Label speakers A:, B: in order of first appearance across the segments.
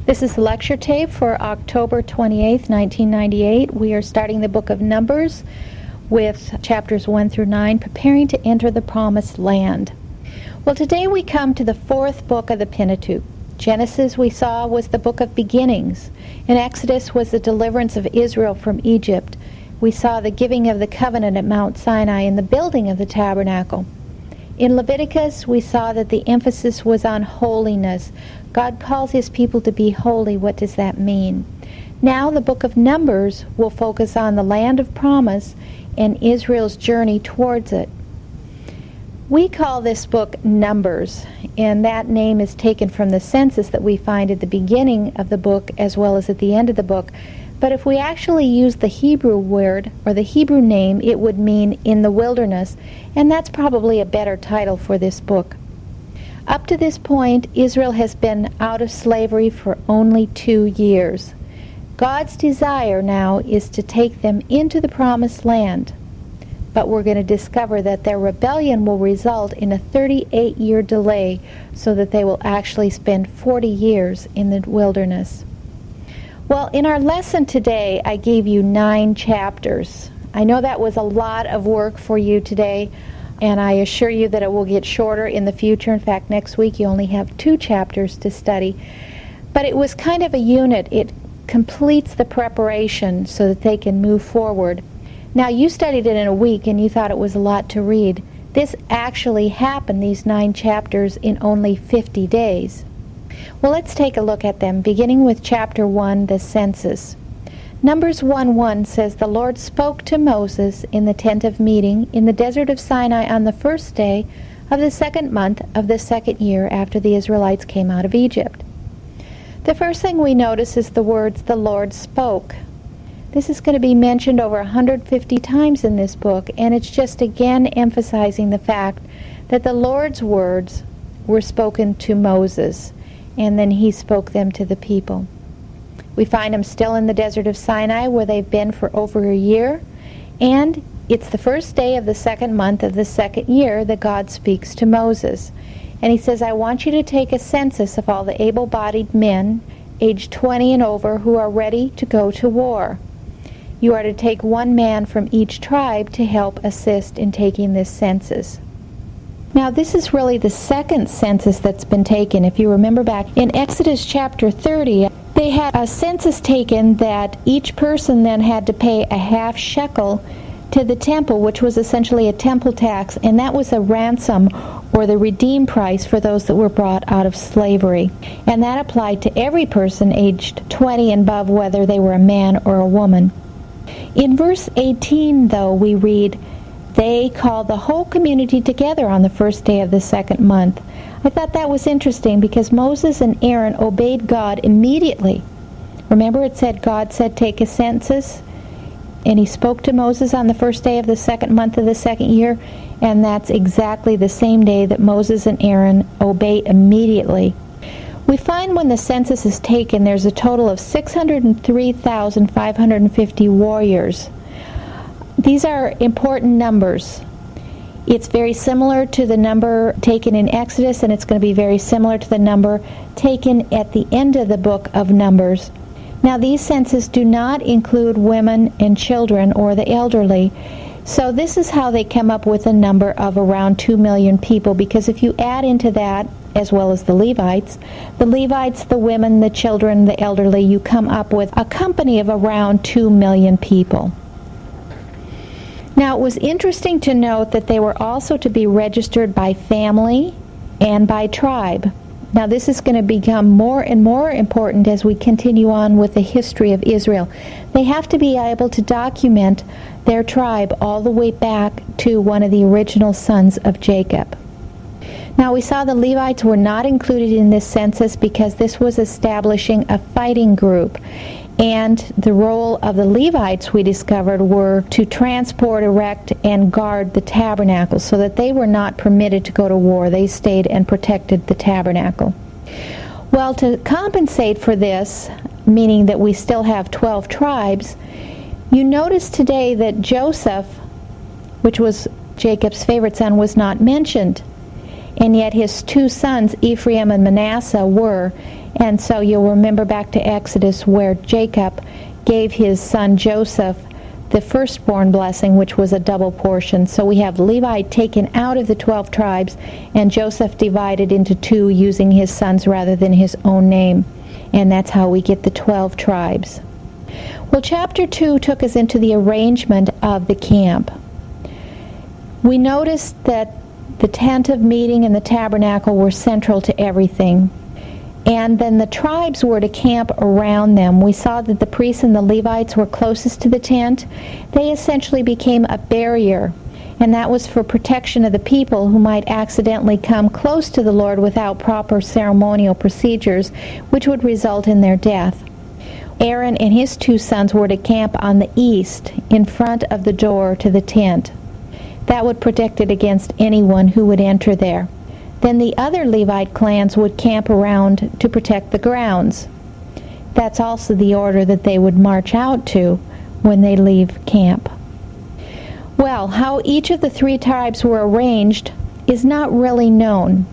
A: This is the lecture tape for October 28th, 1998. We are starting the book of Numbers with chapters 1 through 9, preparing to enter the promised land. Well, today we come to the fourth book of the Pentateuch. Genesis, we saw, was the book of beginnings, and Exodus was the deliverance of Israel from Egypt. We saw the giving of the covenant at Mount Sinai and the building of the tabernacle. In Leviticus, we saw that the emphasis was on holiness. God calls his people to be holy. What does that mean? Now the book of Numbers will focus on the land of promise and Israel's journey towards it. We call this book Numbers, and that name is taken from the census that we find at the beginning of the book as well as at the end of the book. But if we actually use the Hebrew word or the Hebrew name, it would mean in the wilderness, and that's probably a better title for this book. Up to this point, Israel has been out of slavery for only 2 years. God's desire now is to take them into the promised land, but we're going to discover that their rebellion will result in a 38-year delay so that they will actually spend 40 years in the wilderness. Well, in our lesson today, I gave you 9 chapters. I know that was a lot of work for you today, and I assure you that it will get shorter in the future. In fact, next week you only have 2 chapters to study. But it was kind of a unit. It completes the preparation so that they can move forward. Now, you studied it in a week, and you thought it was a lot to read. This actually happened, these 9 chapters, in only 50 days. Well, let's take a look at them, beginning with chapter 1, the census. Numbers 1:1 says, "The Lord spoke to Moses in the tent of meeting in the desert of Sinai on the first day of the 2nd month of the 2nd year after the Israelites came out of Egypt." The first thing we notice is the words, "the Lord spoke." This is going to be mentioned over 150 times in this book, and it's just again emphasizing the fact that the Lord's words were spoken to Moses, and then he spoke them to the people. We find them still in the desert of Sinai, where they've been for over a year, and it's the first day of the 2nd month of the 2nd year that God speaks to Moses. And he says, "I want you to take a census of all the able-bodied men, aged 20 and over, who are ready to go to war. You are to take 1 man from each tribe to help assist in taking this census." Now, this is really the second census that's been taken. If you remember back in Exodus chapter 30, they had a census taken that each person then had to pay a half shekel to the temple, which was essentially a temple tax, and that was a ransom or the redeem price for those that were brought out of slavery. And that applied to every person aged 20 and above, whether they were a man or a woman. In verse 18, though, we read, "They called the whole community together on the first day of the 2nd month." I thought that was interesting because Moses and Aaron obeyed God immediately. Remember, it said God said take a census, and he spoke to Moses on the first day of the 2nd month of the 2nd year, and that's exactly the same day that Moses and Aaron obey immediately. We find when the census is taken, there's a total of 603,550 warriors. These are important numbers. It's very similar to the number taken in Exodus, and it's going to be very similar to the number taken at the end of the book of Numbers. Now, these census do not include women and children or the elderly. So this is how they come up with a number of around 2 million people, because if you add into that, as well as the Levites, the women, the children, the elderly, you come up with a company of around 2 million people. Now, it was interesting to note that they were also to be registered by family and by tribe. Now, this is going to become more and more important as we continue on with the history of Israel. They have to be able to document their tribe all the way back to one of the original sons of Jacob. Now, we saw the Levites were not included in this census because this was establishing a fighting group. And the role of the Levites, we discovered, were to transport, erect, and guard the tabernacle, so that they were not permitted to go to war. They stayed and protected the tabernacle. Well, to compensate for this, meaning that we still have 12 tribes, you notice today that Joseph, which was Jacob's favorite son, was not mentioned. And yet his 2 sons, Ephraim and Manasseh, were. And so you'll remember back to Exodus where Jacob gave his son Joseph the firstborn blessing, which was a double portion. So we have Levi taken out of the 12 tribes, and Joseph divided into 2 using his sons rather than his own name. And that's how we get the 12 tribes. Well, chapter 2 took us into the arrangement of the camp. We noticed that the tent of meeting and the tabernacle were central to everything. And then the tribes were to camp around them. We saw that the priests and the Levites were closest to the tent. They essentially became a barrier, and that was for protection of the people who might accidentally come close to the Lord without proper ceremonial procedures, which would result in their death. Aaron and his 2 sons were to camp on the east, in front of the door to the tent. That would protect it against anyone who would enter there. Then the other Levite clans would camp around to protect the grounds. That's also the order that they would march out to when they leave camp. Well, how each of the 3 tribes were arranged is not really known.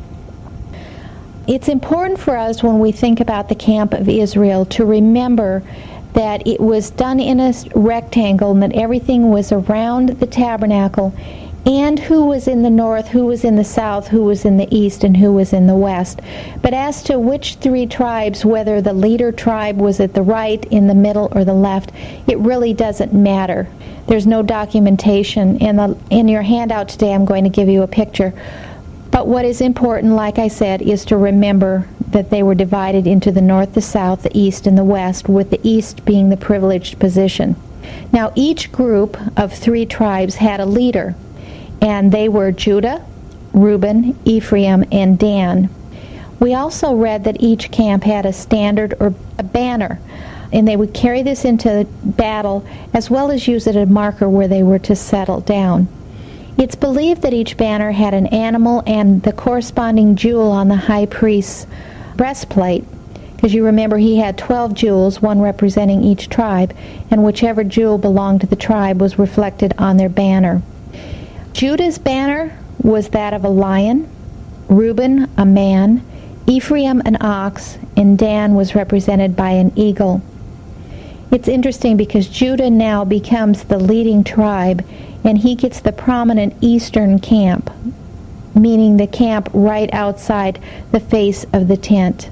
A: It's important for us when we think about the camp of Israel to remember that it was done in a rectangle and that everything was around the tabernacle, and who was in the north, who was in the south, who was in the east, and who was in the west. But as to which 3 tribes, whether the leader tribe was at the right, in the middle, or the left, it really doesn't matter. There's no documentation. In your handout today, I'm going to give you a picture. But what is important, like I said, is to remember that they were divided into the north, the south, the east, and the west, with the east being the privileged position. Now, each group of 3 tribes had a leader, and they were Judah, Reuben, Ephraim, and Dan. We also read that each camp had a standard or a banner, and they would carry this into battle as well as use it as a marker where they were to settle down. It's believed that each banner had an animal and the corresponding jewel on the high priest's breastplate, because you remember he had 12 jewels, one representing each tribe, and whichever jewel belonged to the tribe was reflected on their banner. Judah's banner was that of a lion, Reuben a man, Ephraim an ox, and Dan was represented by an eagle. It's interesting because Judah now becomes the leading tribe, and he gets the prominent eastern camp, meaning the camp right outside the face of the tent.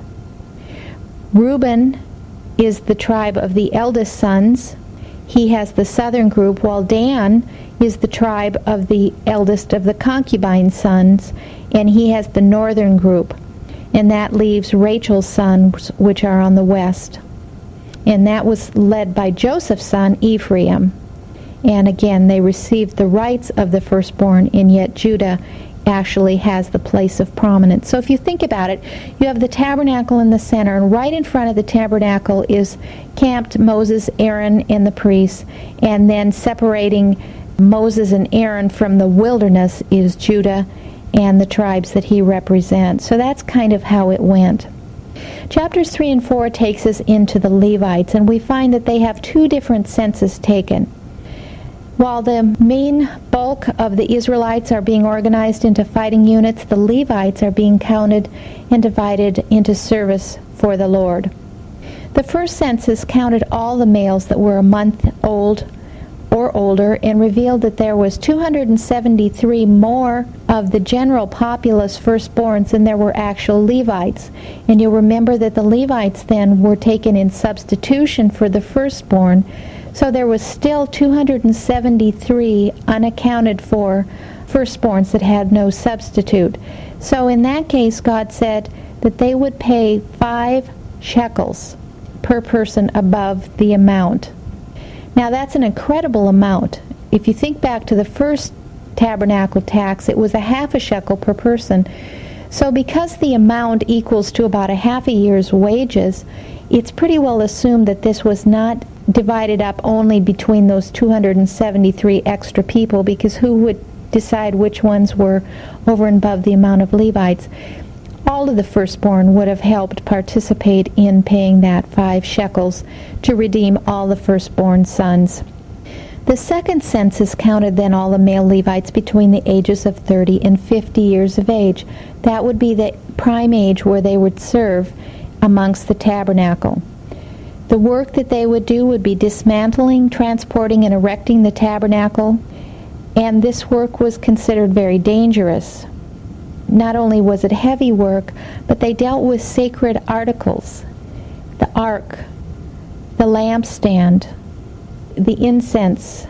A: Reuben is the tribe of the eldest sons. He has the southern group, while Dan is the tribe of the eldest of the concubine sons, and he has the northern group. And that leaves Rachel's sons, which are on the west. And that was led by Joseph's son, Ephraim. And again, they received the rights of the firstborn, and yet Judah actually has the place of prominence. So if you think about it, you have the tabernacle in the center, and right in front of the tabernacle is camped Moses, Aaron, and the priests, and then separating Moses and Aaron from the wilderness is Judah and the tribes that he represents. So that's kind of how it went. Chapters 3 and 4 takes us into the Levites, and we find that they have 2 different census taken. While the main bulk of the Israelites are being organized into fighting units, the Levites are being counted and divided into service for the Lord. The first census counted all the males that were a month old or older and revealed that there was 273 more of the general populace firstborns than there were actual Levites. And you'll remember that the Levites then were taken in substitution for the firstborn, so there was still 273 unaccounted for firstborns that had no substitute. So in that case, God said that they would pay 5 shekels per person above the amount. Now that's an incredible amount. If you think back to the first tabernacle tax, it was a half a shekel per person. So because the amount equals to about a half a year's wages, it's pretty well assumed that this was not divided up only between those 273 extra people, because who would decide which ones were over and above the amount of Levites? All of the firstborn would have helped participate in paying that 5 shekels to redeem all the firstborn sons. The second census counted then all the male Levites between the ages of 30 and 50 years of age. That would be the prime age where they would serve amongst the tabernacle. The work that they would do would be dismantling, transporting, and erecting the tabernacle, and this work was considered very dangerous. Not only was it heavy work, but they dealt with sacred articles: the ark, the lampstand, the incense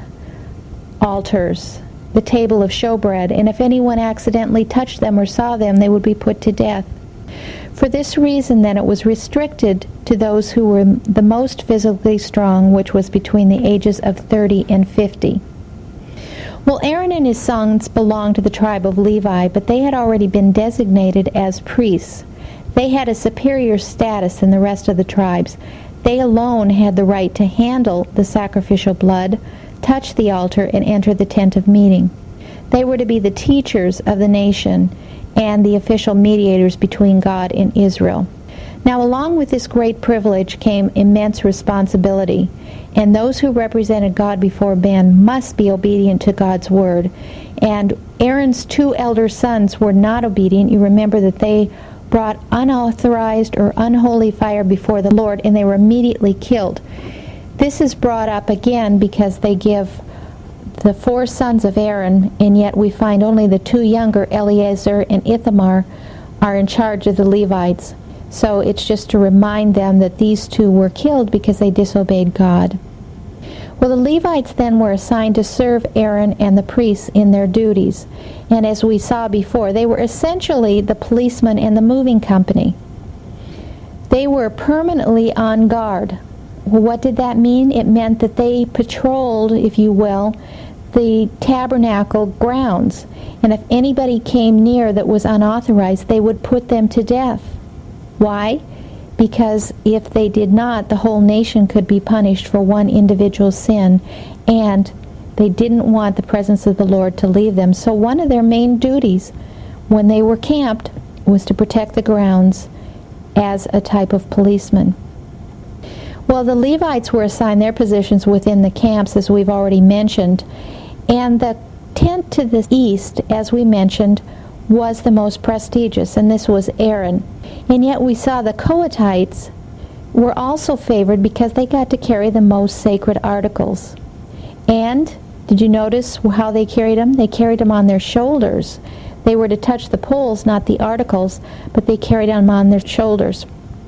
A: altars, the table of showbread, and if anyone accidentally touched them or saw them, they would be put to death. For this reason, then, it was restricted to those who were the most physically strong, which was between the ages of 30 and 50. Well, Aaron and his sons belonged to the tribe of Levi, but they had already been designated as priests. They had a superior status than the rest of the tribes. They alone had the right to handle the sacrificial blood, touch the altar, and enter the tent of meeting. They were to be the teachers of the nation and the official mediators between God and Israel. Now, along with this great privilege came immense responsibility, and those who represented God before men must be obedient to God's word. And Aaron's two elder sons were not obedient. You remember that they brought unauthorized or unholy fire before the Lord, and they were immediately killed. This is brought up again because they give the four sons of Aaron, and yet we find only the two younger, Eleazar and Ithamar, are in charge of the Levites. So it's just to remind them that these two were killed because they disobeyed God. Well, the Levites then were assigned to serve Aaron and the priests in their duties. And as we saw before, they were essentially the policemen and the moving company. They were permanently on guard. Well, what did that mean? It meant that they patrolled, if you will, the tabernacle grounds. And if anybody came near that was unauthorized, they would put them to death. Why? Because if they did not, the whole nation could be punished for one individual sin, and they didn't want the presence of the Lord to leave them. So one of their main duties when they were camped was to protect the grounds as a type of policeman. Well, the Levites were assigned their positions within the camps, as we've already mentioned, and the tent to the east, as we mentioned, was the most prestigious, and this was Aaron. And yet we saw the Kohathites were also favored because they got to carry the most sacred articles. And did you notice how they carried them? They carried them on their shoulders. They were to touch the poles, not the articles, but they carried them on their shoulders.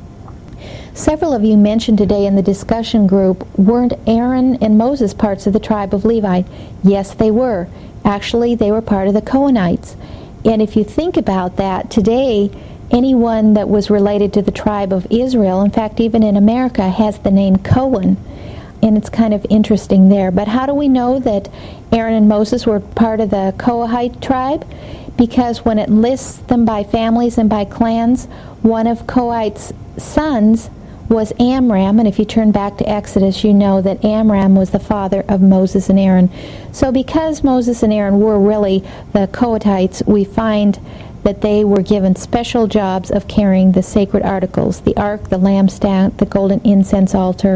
A: Several of you mentioned today in the discussion group, weren't Aaron and Moses parts of the tribe of Levi? Yes, they were. Actually, they were part of the Cohenites. And if you think about that, today, anyone that was related to the tribe of Israel, in fact, even in America, has the name Cohen. And it's kind of interesting there. But how do we know that Aaron and Moses were part of the Kohathite tribe? Because when it lists them by families and by clans, one of Kohath's sons was Amram, and if you turn back to Exodus, you know that Amram was the father of Moses and Aaron. So because Moses and Aaron were really the Kohathites, we find that they were given special jobs of carrying the sacred articles, the ark, the lampstand, the golden incense altar.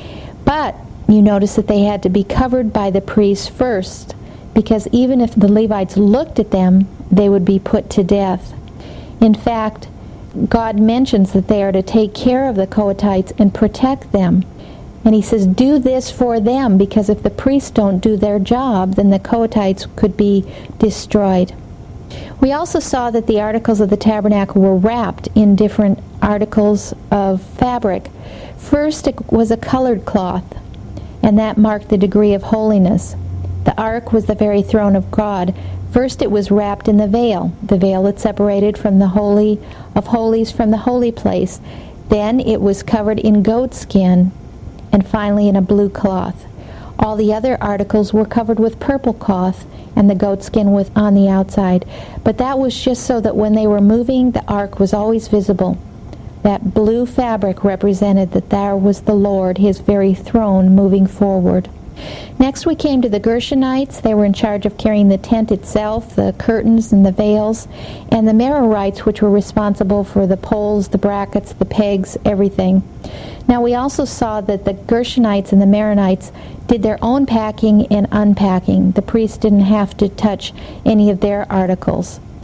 A: But you notice that they had to be covered by the priests first, because even if the Levites looked at them, they would be put to death. In fact, God mentions that they are to take care of the Kohathites and protect them. And he says, do this for them, because if the priests don't do their job, then the Kohathites could be destroyed. We also saw that the articles of the tabernacle were wrapped in different articles of fabric. First, it was a colored cloth, and that marked the degree of holiness. The ark was the very throne of God. First, it was wrapped in the veil that separated from the Holy of Holies from the holy place. Then it was covered in goat skin, and finally in a blue cloth. All the other articles were covered with purple cloth, and the goat skin was on the outside. But that was just so that when they were moving, the ark was always visible. That blue fabric represented that there was the Lord, his very throne, moving forward. Next we came to the Gershonites. They were in charge of carrying the tent itself, the curtains and the veils, and the Merarites, which were responsible for the poles, the brackets, the pegs, everything. Now we also saw that the Gershonites and the Maronites did their own packing and unpacking. The priests didn't have to touch any of their articles.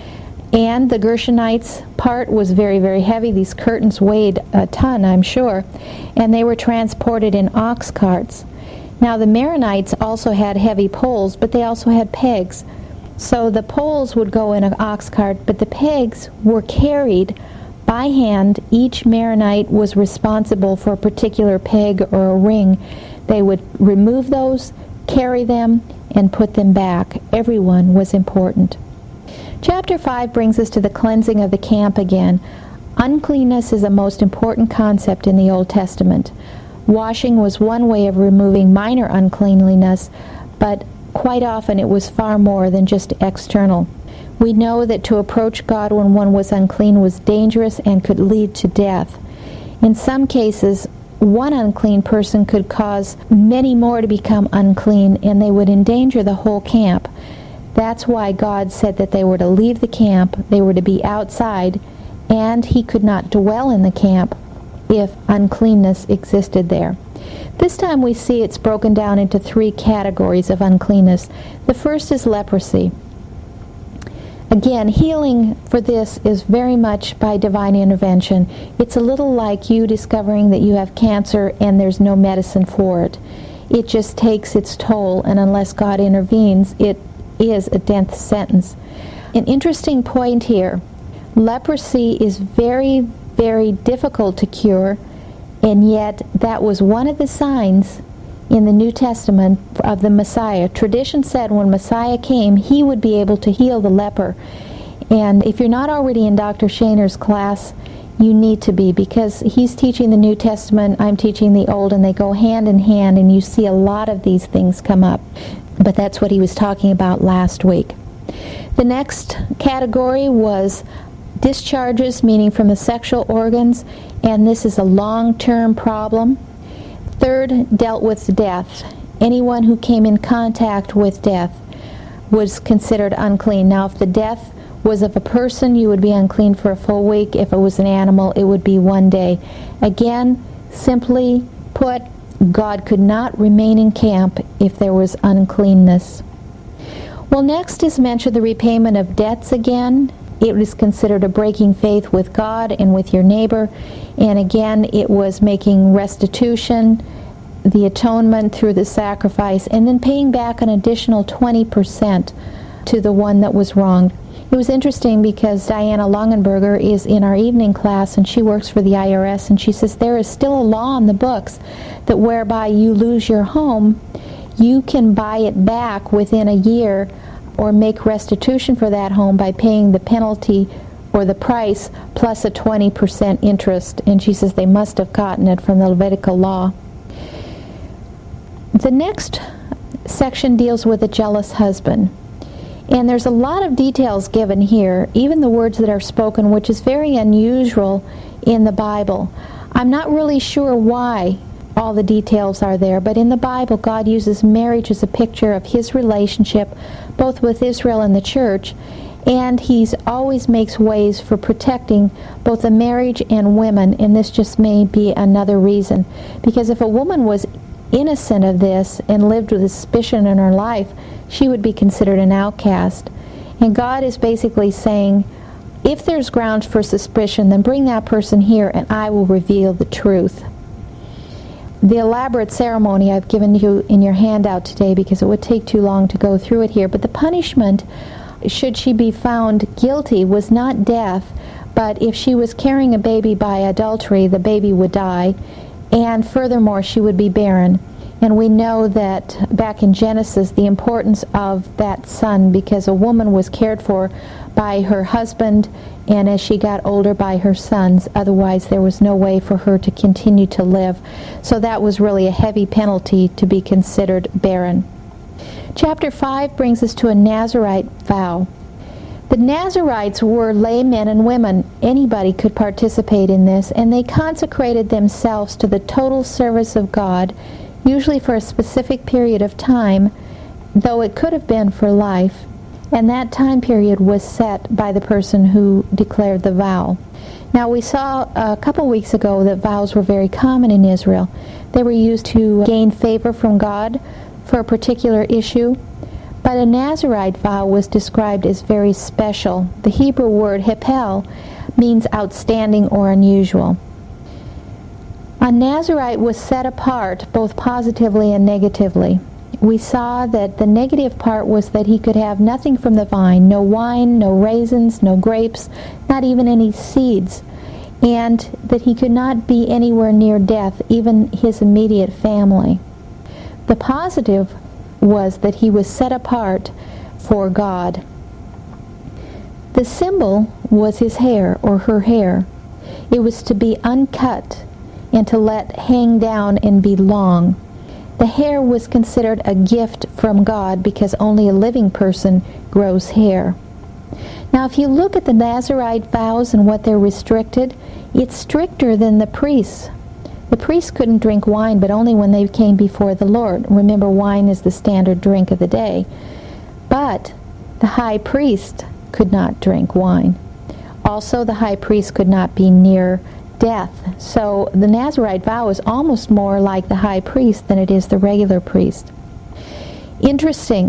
A: And the Gershonites' part was very, very heavy. These curtains weighed a ton, I'm sure, and they were transported in ox carts. Now the Maronites also had heavy poles, but they also had pegs. So the poles would go in an ox cart, but the pegs were carried by hand. Each Maronite was responsible for a particular peg or a ring. They would remove those, carry them, and put them back. Everyone was important. Chapter 5 brings us to the cleansing of the camp again. Uncleanness is the most important concept in the Old Testament. Washing was one way of removing minor uncleanliness, but quite often it was far more than just external. We know that to approach God when one was unclean was dangerous and could lead to death. In some cases, one unclean person could cause many more to become unclean, and they would endanger the whole camp. That's why God said that they were to leave the camp, they were to be outside, and he could not dwell in the camp if uncleanness existed there. This time we see it's broken down into 3 categories of uncleanness. The first is leprosy. Again, healing for this is very much by divine intervention. It's a little like you discovering that you have cancer and there's no medicine for it. It just takes its toll, and unless God intervenes, it is a death sentence. An interesting point here, leprosy is very, very difficult to cure, and yet that was one of the signs in the New Testament of the Messiah. Tradition said when Messiah came, he would be able to heal the leper. And if you're not already in Dr. Shaner's class, you need to be, because he's teaching the New Testament, I'm teaching the Old, and they go hand in hand, and you see a lot of these things come up. But that's what he was talking about last week. The next category was discharges, meaning from the sexual organs, and this is a long-term problem. Third, dealt with death. Anyone who came in contact with death was considered unclean. Now, if the death was of a person, you would be unclean for a full week. If it was an animal, it would be 1 day. Again, simply put, God could not remain in camp if there was uncleanness. Well, next is mentioned the repayment of debts again. It was considered a breaking faith with God and with your neighbor. And again, it was making restitution, the atonement through the sacrifice, and then paying back an additional 20% to the one that was wronged. It was interesting because Diana Longenberger is in our evening class, and she works for the IRS, and she says there is still a law in the books that whereby you lose your home, you can buy it back within a year or make restitution for that home by paying the penalty or the price plus a 20% interest. And she says they must have gotten it from the Levitical law. The next section deals with a jealous husband. And there's a lot of details given here, even the words that are spoken, which is very unusual in the Bible. I'm not really sure why all the details are there, but in the Bible, God uses marriage as a picture of his relationship, both with Israel and the church, and he always makes ways for protecting both the marriage and women, and this just may be another reason. Because if a woman was innocent of this and lived with suspicion in her life, she would be considered an outcast. And God is basically saying, if there's grounds for suspicion, then bring that person here and I will reveal the truth. The elaborate ceremony I've given you in your handout today because it would take too long to go through it here, but the punishment, should she be found guilty, was not death, but if she was carrying a baby by adultery, the baby would die, and furthermore, she would be barren. And we know that back in Genesis, the importance of that son, because a woman was cared for by her husband, and as she got older by her sons, otherwise there was no way for her to continue to live. So that was really a heavy penalty to be considered barren. Chapter 5 brings us to a Nazirite vow. The Nazirites were laymen and women. Anybody could participate in this, and they consecrated themselves to the total service of God, usually for a specific period of time, though it could have been for life. And that time period was set by the person who declared the vow. Now, we saw a couple weeks ago that vows were very common in Israel. They were used to gain favor from God for a particular issue. But a Nazirite vow was described as very special. The Hebrew word hepel means outstanding or unusual. A Nazirite was set apart both positively and negatively. We saw that the negative part was that he could have nothing from the vine, no wine, no raisins, no grapes, not even any seeds, and that he could not be anywhere near death, even his immediate family. The positive was that he was set apart for God. The symbol was his hair or her hair. It was to be uncut and to let hang down and be long. The hair was considered a gift from God because only a living person grows hair. Now, if you look at the Nazirite vows and what they're restricted, it's stricter than the priests. The priests couldn't drink wine, but only when they came before the Lord. Remember, wine is the standard drink of the day. But the high priest could not drink wine. Also, the high priest could not be near death. So the Nazirite vow is almost more like the high priest than it is the regular priest. Interesting.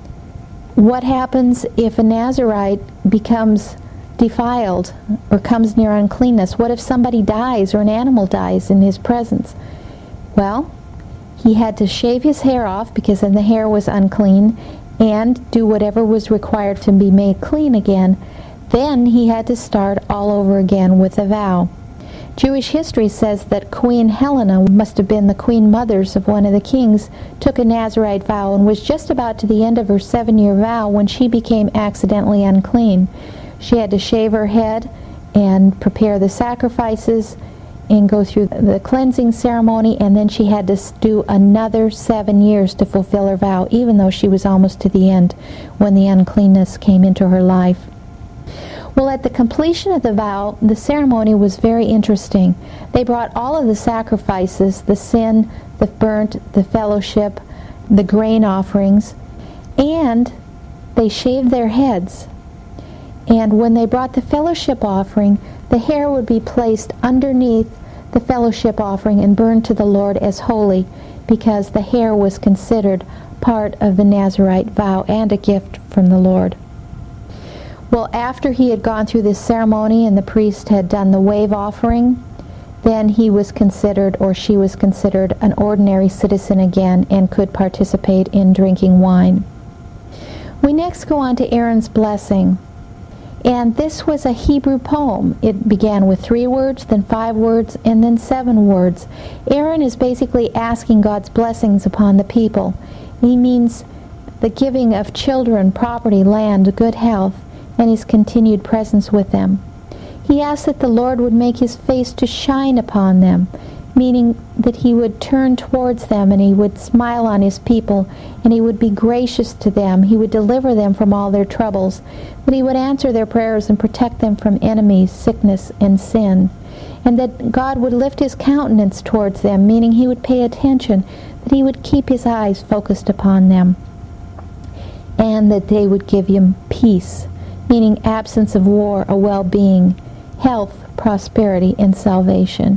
A: What happens if a Nazirite becomes defiled or comes near uncleanness? What if somebody dies or an animal dies in his presence? Well, he had to shave his hair off because then the hair was unclean and do whatever was required to be made clean again. Then he had to start all over again with a vow. Jewish history says that Queen Helena, must have been the queen mothers of one of the kings, took a Nazirite vow and was just about to the end of her 7-year vow when she became accidentally unclean. She had to shave her head and prepare the sacrifices and go through the cleansing ceremony, and then she had to do another 7 years to fulfill her vow, even though she was almost to the end when the uncleanness came into her life. Well, at the completion of the vow, the ceremony was very interesting. They brought all of the sacrifices, the sin, the burnt, the fellowship, the grain offerings, and they shaved their heads. And when they brought the fellowship offering, the hair would be placed underneath the fellowship offering and burned to the Lord as holy, because the hair was considered part of the Nazirite vow and a gift from the Lord. Well, after he had gone through this ceremony and the priest had done the wave offering, then he was considered, or she was considered, an ordinary citizen again and could participate in drinking wine. We next go on to Aaron's blessing. And this was a Hebrew poem. It began with 3 words, then 5 words, and then 7 words. Aaron is basically asking God's blessings upon the people. He means the giving of children, property, land, good health, and his continued presence with them. He asked that the Lord would make his face to shine upon them, meaning that he would turn towards them and he would smile on his people and he would be gracious to them. He would deliver them from all their troubles, that he would answer their prayers and protect them from enemies, sickness, and sin, and that God would lift his countenance towards them, meaning he would pay attention, that he would keep his eyes focused upon them, and that they would give him peace, meaning absence of war, a well-being, health, prosperity, and salvation.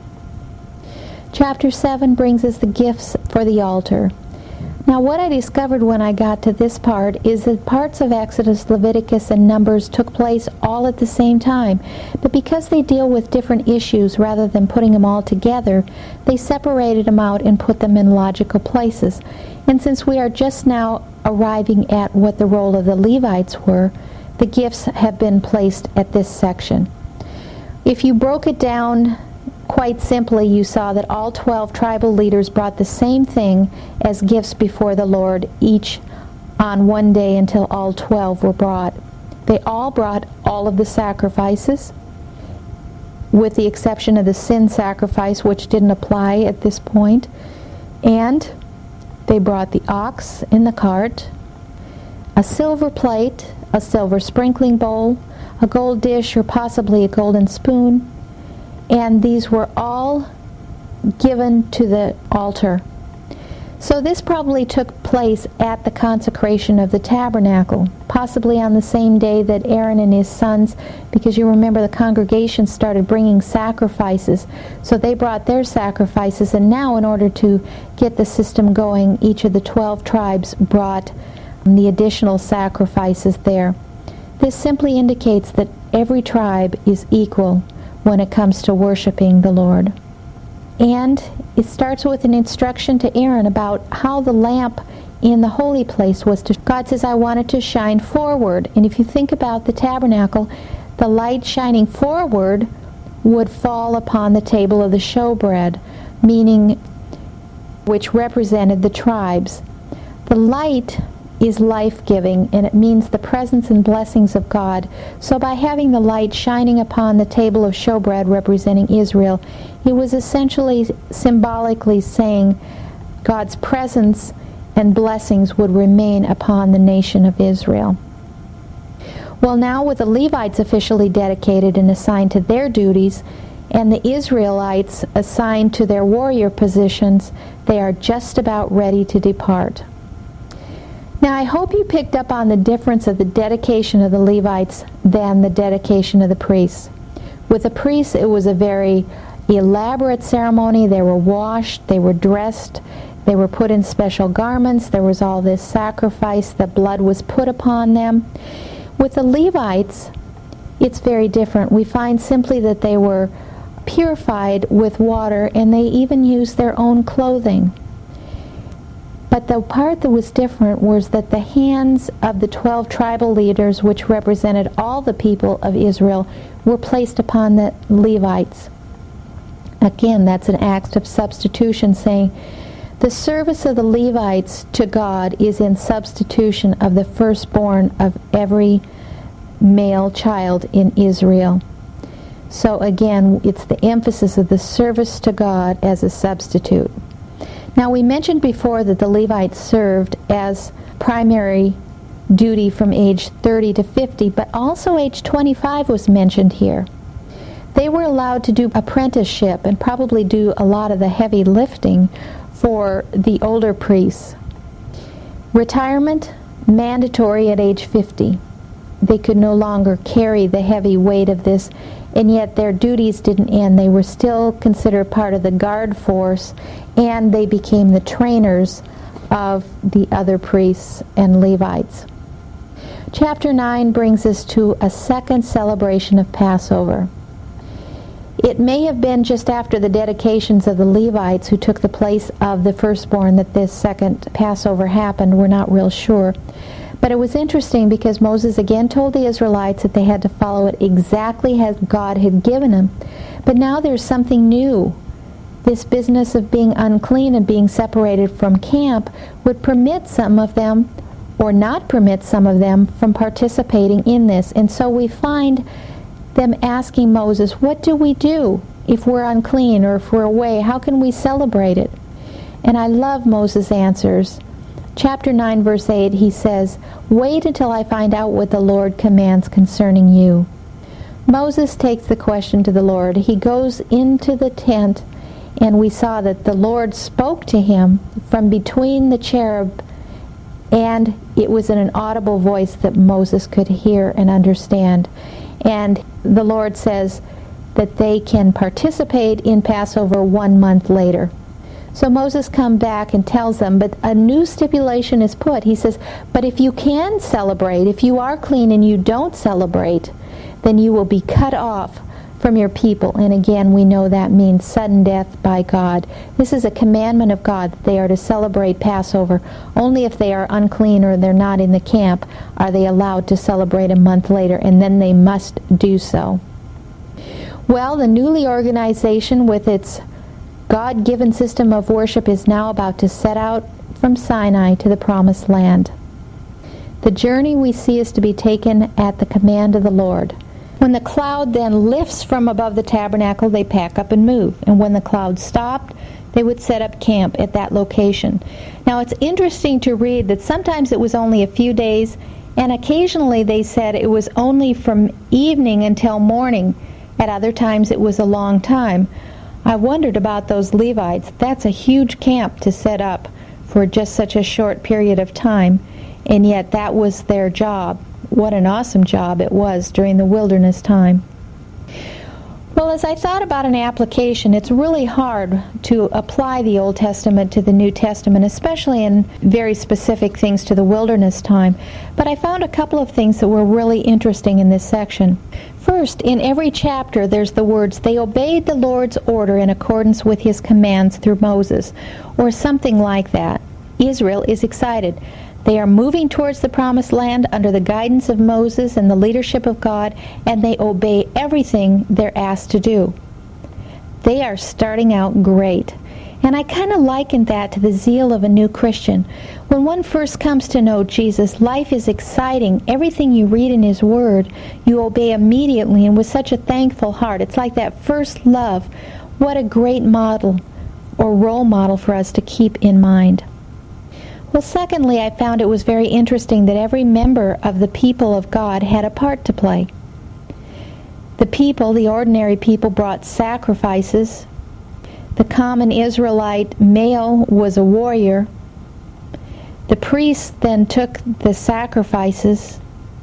A: Chapter 7 brings us the gifts for the altar. Now, what I discovered when I got to this part is that parts of Exodus, Leviticus, and Numbers took place all at the same time, but because they deal with different issues rather than putting them all together, they separated them out and put them in logical places. And since we are just now arriving at what the role of the Levites were, the gifts have been placed at this section. If you broke it down quite simply, you saw that all 12 tribal leaders brought the same thing as gifts before the Lord, each on one day until all 12 were brought. They all brought all of the sacrifices, with the exception of the sin sacrifice, which didn't apply at this point. And they brought the ox in the cart, a silver plate, a silver sprinkling bowl, a gold dish, or possibly a golden spoon, and these were all given to the altar. So this probably took place at the consecration of the tabernacle, possibly on the same day that Aaron and his sons, because you remember the congregation started bringing sacrifices, so they brought their sacrifices, and now in order to get the system going, each of the 12 tribes brought the additional sacrifices there. This simply indicates that every tribe is equal when it comes to worshiping the Lord. And it starts with an instruction to Aaron about how the lamp in the holy place was to. God says, I want it to shine forward. And if you think about the tabernacle, the light shining forward would fall upon the table of the showbread, meaning which represented the tribes. The light is life-giving, and it means the presence and blessings of God. So by having the light shining upon the table of showbread representing Israel, it was essentially symbolically saying God's presence and blessings would remain upon the nation of Israel. Well, now with the Levites officially dedicated and assigned to their duties, and the Israelites assigned to their warrior positions, they are just about ready to depart. Now, I hope you picked up on the difference of the dedication of the Levites than the dedication of the priests. With the priests, it was a very elaborate ceremony. They were washed, they were dressed, they were put in special garments, there was all this sacrifice, the blood was put upon them. With the Levites, it's very different. We find simply that they were purified with water, and they even used their own clothing. But the part that was different was that the hands of the 12 tribal leaders, which represented all the people of Israel, were placed upon the Levites. Again, that's an act of substitution, saying the service of the Levites to God is in substitution of the firstborn of every male child in Israel. So again, it's the emphasis of the service to God as a substitute. Now, we mentioned before that the Levites served as primary duty from age 30 to 50, but also age 25 was mentioned here. They were allowed to do apprenticeship and probably do a lot of the heavy lifting for the older priests. Retirement, mandatory at age 50. They could no longer carry the heavy weight of this, and yet their duties didn't end. They were still considered part of the guard force, and they became the trainers of the other priests and Levites. Chapter 9 brings us to a second celebration of Passover. It may have been just after the dedications of the Levites who took the place of the firstborn that this second Passover happened. We're not real sure. But it was interesting because Moses again told the Israelites that they had to follow it exactly as God had given them. But now there's something new. This business of being unclean and being separated from camp would permit some of them, or not permit some of them, from participating in this. And so we find them asking Moses, what do we do if we're unclean or if we're away? How can we celebrate it? And I love Moses' answers. Chapter 9, verse 8, he says, wait until I find out what the Lord commands concerning you. Moses takes the question to the Lord. He goes into the tent, and we saw that the Lord spoke to him from between the cherub, and it was in an audible voice that Moses could hear and understand. And the Lord says that they can participate in Passover 1 month later. So Moses comes back and tells them, but a new stipulation is put. He says, but if you can celebrate, if you are clean and you don't celebrate, then you will be cut off from your people. And again, we know that means sudden death by God. This is a commandment of God that they are to celebrate Passover. Only if they are unclean or they're not in the camp are they allowed to celebrate a month later, and then they must do so. Well, the newly organization with its God-given system of worship is now about to set out from Sinai to the Promised Land. The journey we see is to be taken at the command of the Lord. When the cloud then lifts from above the tabernacle, they pack up and move. And when the cloud stopped, they would set up camp at that location. Now, it's interesting to read that sometimes it was only a few days, and occasionally they said it was only from evening until morning. At other times it was a long time. I wondered about those Levites. That's a huge camp to set up for just such a short period of time, and yet that was their job. What an awesome job it was during the wilderness time. Well, as I thought about an application, it's really hard to apply the Old Testament to the New Testament, especially in very specific things to the wilderness time. But I found a couple of things that were really interesting in this section. First, in every chapter, there's the words, "They obeyed the Lord's order in accordance with his commands through Moses," or something like that. Israel is excited. They are moving towards the promised land under the guidance of Moses and the leadership of God, and they obey everything they're asked to do. They are starting out great. And I kind of liken that to the zeal of a new Christian. When one first comes to know Jesus, life is exciting. Everything you read in his Word, you obey immediately and with such a thankful heart. It's like that first love. What a great model or role model for us to keep in mind. Well, secondly, I found it was very interesting that every member of the people of God had a part to play. The people, the ordinary people, brought sacrifices. The common Israelite male was a warrior. The priests then took the sacrifices.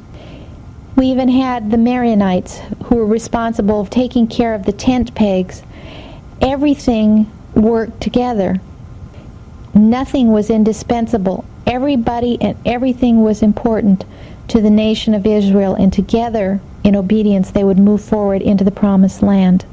A: We even had the Maronites who were responsible for taking care of the tent pegs. Everything worked together. Nothing was indispensable. Everybody and everything was important to the nation of Israel, and together, in obedience, they would move forward into the promised land.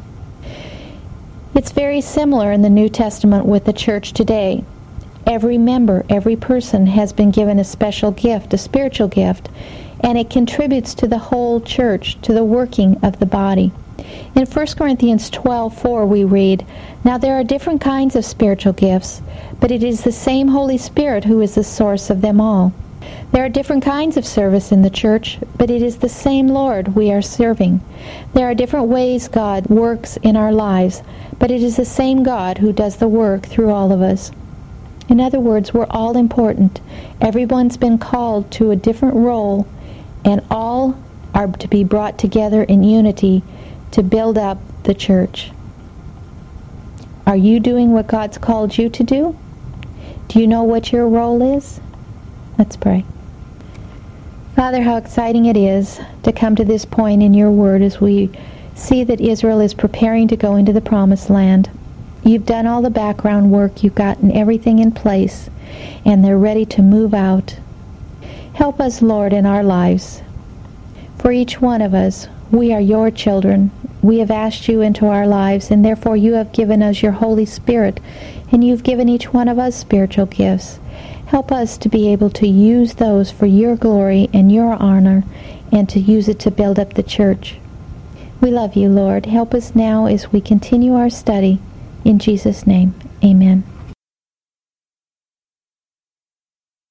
A: It's very similar in the New Testament with the church today. Every member, every person has been given a special gift, a spiritual gift, and it contributes to the whole church, to the working of the body. In 1 Corinthians 12:4 we read, "Now there are different kinds of spiritual gifts, but it is the same Holy Spirit who is the source of them all. There are different kinds of service in the church, but it is the same Lord we are serving. There are different ways God works in our lives, but it is the same God who does the work through all of us." In other words, we're all important. Everyone's been called to a different role, and all are to be brought together in unity to build up the church. Are you doing what God's called you to do? Do you know what your role is? Let's pray. Father, how exciting it is to come to this point in your word as we see that Israel is preparing to go into the promised land. You've done all the background work, you've gotten everything in place, and they're ready to move out. Help us, Lord, in our lives. For each one of us, we are your children. We have asked you into our lives, and therefore you have given us your Holy Spirit, and you've given each one of us spiritual gifts. Help us to be able to use those for your glory and your honor, and to use it to build up the church. We love you, Lord. Help us now as we continue our study. In Jesus' name, amen.